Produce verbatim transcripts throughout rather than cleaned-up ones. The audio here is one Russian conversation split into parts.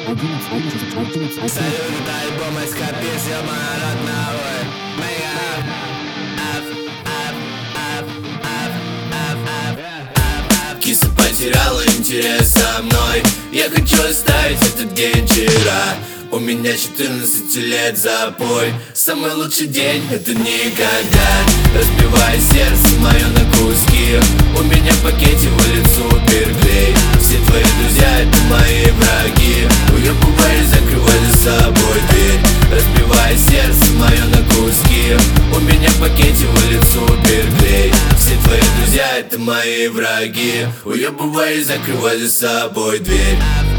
Салют, альбом эскапист, я моя родная. Мега Аф, аф, аф, аф, аф, аф, аф. Киса потеряла интерес со мной. Я хочу оставить этот день вчера. У меня четырнадцать лет запой. Самый лучший день — это никогда. Разбивая сердце мое на куски. У меня в пакете вылет суперклей. Все твои друзья — это мои враги. Уебывай и закрывай за собой дверь. Разбивая сердце мое на куски. У меня в пакете вылет суперклей. Все твои друзья — это мои враги. Уебывай и закрывай за собой дверь.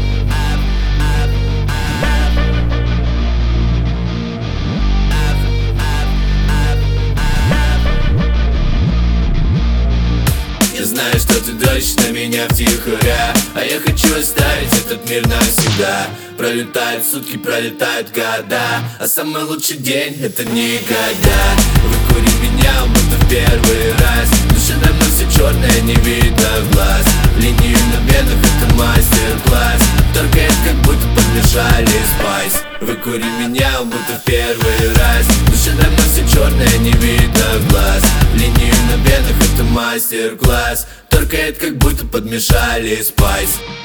Я знаю, что ты дрочишь на меня втихаря, а я хочу оставить этот мир навсегда. Пролетают сутки, пролетают года, а самый лучший день — это никогда. Выкури меня, будто в первый раз. В душе давно все черное, не видно в глаз. Линию на венах — это мастер-класс. Торкает, как будто подмешали спайс. Выкури меня, будто в первый раз. В душе давно все черное, не видно в глаз. Линию на венах — это мастер-класс. Торкает, как будто подмешали спайс.